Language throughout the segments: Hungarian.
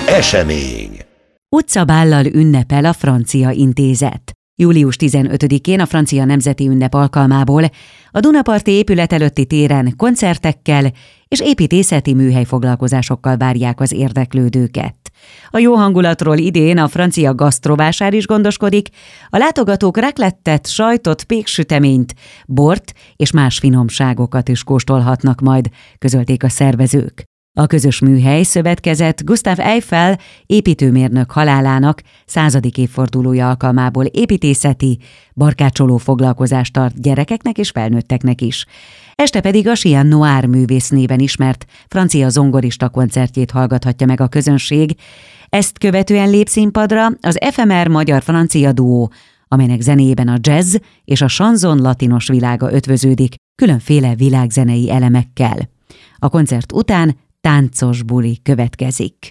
Esemény. Utcabállal ünnepel a Francia Intézet. Július 15-én a francia nemzeti ünnep alkalmából a Dunaparti épület előtti téren koncertekkel és építészeti műhelyfoglalkozásokkal várják az érdeklődőket. A jó hangulatról idén a francia gasztrovásár is gondoskodik, a látogatók raclettet, sajtot, péksüteményt, bort és más finomságokat is kóstolhatnak majd, közölték a szervezők. A közös műhely szövetkezet Gustave Eiffel építőmérnök halálának 100. évfordulója alkalmából építészeti, barkácsoló foglalkozást tart gyerekeknek és felnőtteknek is. Este pedig a Chien Noir művész néven ismert francia zongorista koncertjét hallgathatja meg a közönség. Ezt követően lép színpadra az efemer magyar-francia duó, amelynek zenéjében a jazz és a chanson latinos világa ötvöződik különféle világzenei elemekkel. A koncert után táncos buli következik.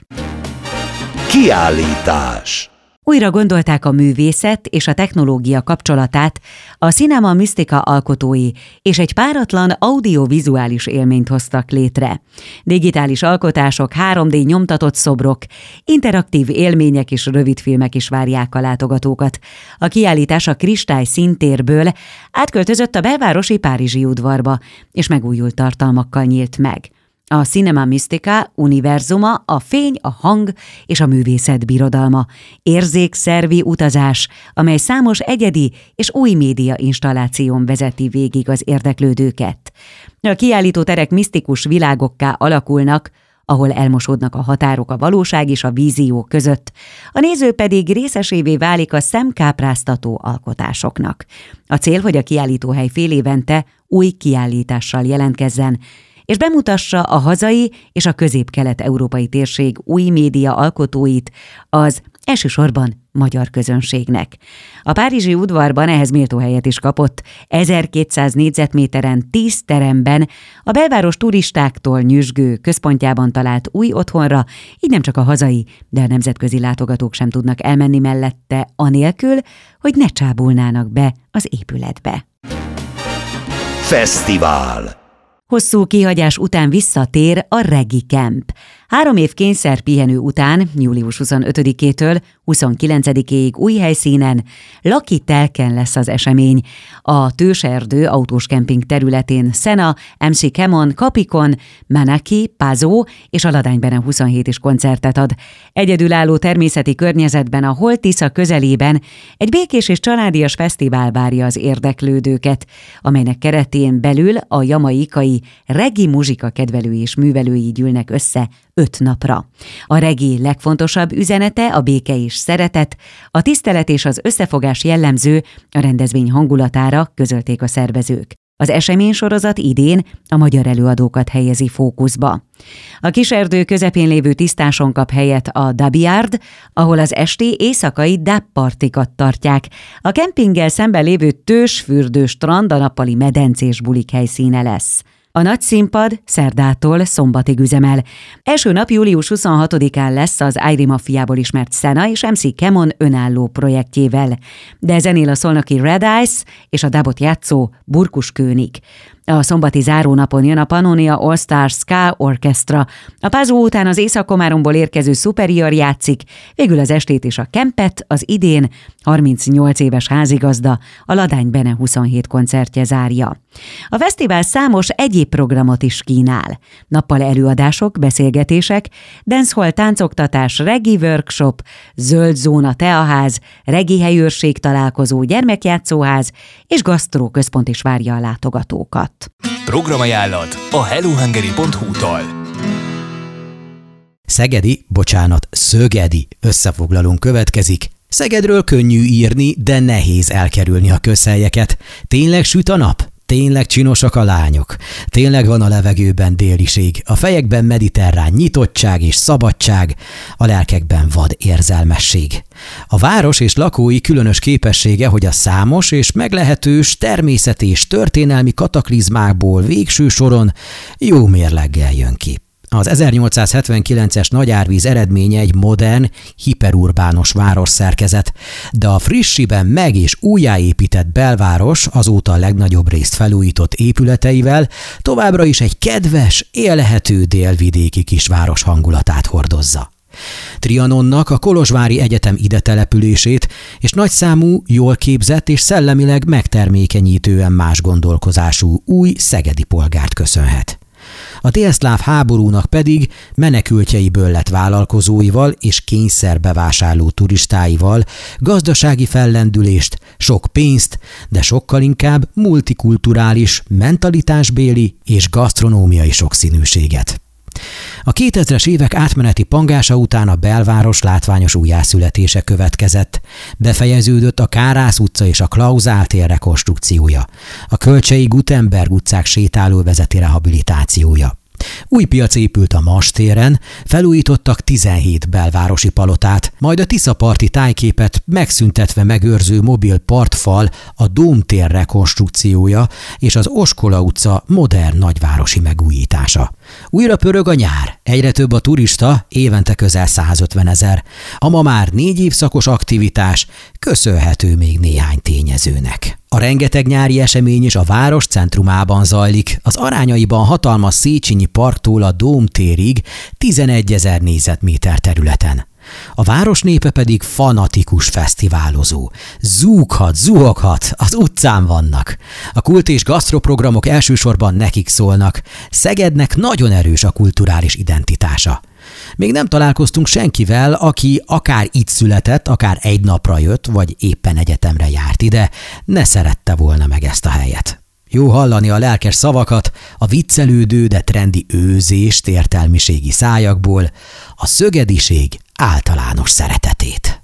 Kiállítás. Újra gondolták a művészet és a technológia kapcsolatát, a Cinema Mystica alkotói, és egy páratlan audiovizuális élményt hoztak létre. Digitális alkotások, 3D nyomtatott szobrok, interaktív élmények és rövidfilmek is várják a látogatókat. A kiállítás a Kristály színtérből átköltözött a belvárosi Párizsi udvarba, és megújult tartalmakkal nyílt meg. A Cinema Mystica univerzuma a fény, a hang és a művészet birodalma, érzékszervi utazás, amely számos egyedi és új média installáción vezeti végig az érdeklődőket. A kiállítóterek misztikus világokká alakulnak, ahol elmosódnak a határok a valóság és a vízió között, a néző pedig részesévé válik a szemkápráztató alkotásoknak. A cél, hogy a kiállítóhely fél évente új kiállítással jelentkezzen, és bemutassa a hazai és a közép-kelet-európai térség új média alkotóit az elsősorban magyar közönségnek. A párizsi udvarban ehhez méltó helyet is kapott, 1200 négyzetméteren 10 teremben a belváros turistáktól nyüzsgő központjában talált új otthonra, így nem csak a hazai, de a nemzetközi látogatók sem tudnak elmenni mellette, anélkül, hogy ne csábulnának be az épületbe. Fesztivál. Hosszú kihagyás után visszatér a Reggae Camp. 3 év kényszerpihenő után, július 25-től 29-ig új helyszínen, Lucky Telken lesz az esemény. A Tőserdő autós kemping területén Sena, MC Kemon, Capicon, Manaki, Pazó és a Ladánybene 27 is koncertet ad. Egyedülálló természeti környezetben a Holt-Tisza közelében egy békés és családias fesztivál várja az érdeklődőket, amelynek keretén belül a jamaikai reggae muzsika kedvelői és művelői gyűlnek össze 5 napra. A reggae legfontosabb üzenete a béke és szeretet, a tisztelet és az összefogás jellemző a rendezvény hangulatára, közölték a szervezők. Az eseménysorozat idén a magyar előadókat helyezi fókuszba. A Kiserdő közepén lévő tisztáson kap helyet a Dub Yard, ahol az esti éjszakai dub partikat tartják. A kempinggel szemben lévő Tősfürdő strand a nappali medencés bulik helyszíne lesz. A nagy színpad szerdától szombatig üzemel. Első nap július 26-án lesz az Airy Mafiából ismert Sena és MC Kemon önálló projektjével, de zenél a szolnoki Red Ice és a dubot játszó Burkus König. A szombati zárónapon jön a Pannonia All Stars Ska Orchestra. A Pázó után az Észak-Komáromból érkező Superior játszik, végül az estét és a kempet az idén 38 éves házigazda, a Ladánybene 27 koncertje zárja. A fesztivál számos egyéb programot is kínál. Nappal előadások, beszélgetések, dancehall táncoktatás, reggae workshop, zöld zóna teaház, reggae helyőrség találkozó, gyermekjátszóház és gasztróközpont is várja a látogatókat. Programajánlat a hellohungary.hu-tól. Szögedi összefoglalónk következik. Szegedről könnyű írni, de nehéz elkerülni a közhelyeket. Tényleg süt a nap? Tényleg csinosak a lányok? Tényleg van a levegőben déliség, a fejekben mediterrán nyitottság és szabadság, a lelkekben vad érzelmesség. A város és lakói különös képessége, hogy a számos és meglehetős természeti és történelmi kataklizmákból végső soron jó mérleggel jön ki. Az 1879-es nagyárvíz eredménye egy modern, hiperurbános városszerkezet, de a frissiben meg- és újjáépített belváros azóta a legnagyobb részt felújított épületeivel továbbra is egy kedves, élhető délvidéki kisváros hangulatát hordozza. Trianonnak a Kolozsvári Egyetem ide települését és nagyszámú, jól képzett és szellemileg megtermékenyítően más gondolkozású új szegedi polgárt köszönhet. A délszláv háborúnak pedig menekültjeiből lett vállalkozóival és kényszerbevásárló turistáival gazdasági fellendülést, sok pénzt, de sokkal inkább multikulturális, mentalitásbéli és gasztronómiai sokszínűséget. A 2000-es évek átmeneti pangása után a belváros látványos újjászületése következett. Befejeződött a Kárász utca és a Klauzál tér rekonstrukciója, a Kölcsei Gutenberg utcák sétálóvezeti rehabilitációja. Új piac épült a Mass téren, felújítottak 17 belvárosi palotát, majd a Tiszaparti tájképet megszüntetve megőrző mobil partfal, a Dóm tér rekonstrukciója és az Oskola utca modern nagyvárosi megújítása. Újra pörög a nyár, egyre több a turista, évente közel 150 000. A ma már 4 évszakos aktivitás köszönhető még néhány tényezőnek. A rengeteg nyári esemény is a város centrumában zajlik, az arányaiban hatalmas Széchenyi parktól a Dóm térig 11 000 négyzetméter területen. A város népe pedig fanatikus fesztiválozó. Zúghat, zuhoghat, az utcán vannak. A kult- és gasztroprogramok elsősorban nekik szólnak. Szegednek nagyon erős a kulturális identitása. Még nem találkoztunk senkivel, aki akár itt született, akár egy napra jött, vagy éppen egyetemre járt ide, ne szerette volna meg ezt a helyet. Jó hallani a lelkes szavakat, a viccelődő, de trendi őzést értelmiségi szájakból, a szögediség általános szeretetét.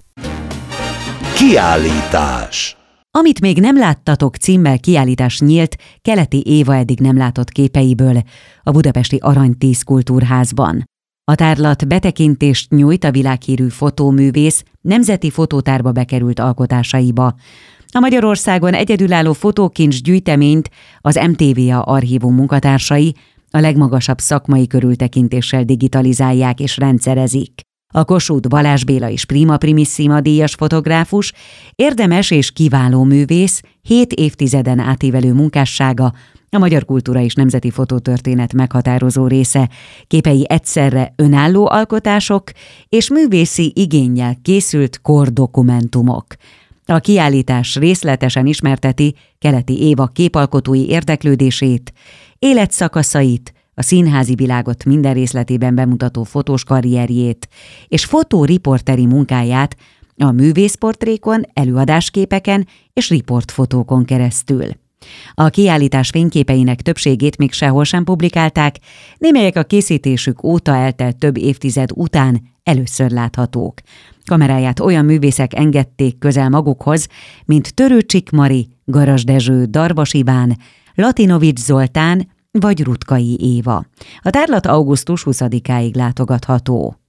Kiállítás. Amit még nem láttatok címmel kiállítás nyílt Keleti Éva eddig nem látott képeiből a budapesti Arany-10 Kultúrházban. A tárlat betekintést nyújt a világhírű fotóművész nemzeti fotótárba bekerült alkotásaiba. A Magyarországon egyedülálló fotókincs gyűjteményt az MTVA archívum munkatársai a legmagasabb szakmai körültekintéssel digitalizálják és rendszerezik. A Kossuth Balázs Béla és Prima Primissima díjas fotográfus, érdemes és kiváló művész, 7 évtizeden átívelő munkássága, a magyar kultúra és nemzeti fotótörténet meghatározó része, képei egyszerre önálló alkotások és művészi igénnyel készült kordokumentumok. A kiállítás részletesen ismerteti Keleti Éva képalkotói érdeklődését, életszakaszait, a színházi világot minden részletében bemutató fotós karrierjét és fotóriporteri munkáját a művészportrékon, előadásképeken és riportfotókon keresztül. A kiállítás fényképeinek többségét még sehol sem publikálták, némelyek a készítésük óta eltelt több évtized után először láthatók. Kameráját olyan művészek engedték közel magukhoz, mint Törőcsik Mari, Garas Dezső, Darvas Iván, Latinovics Zoltán vagy Rutkai Éva. A tárlat augusztus 20-áig látogatható.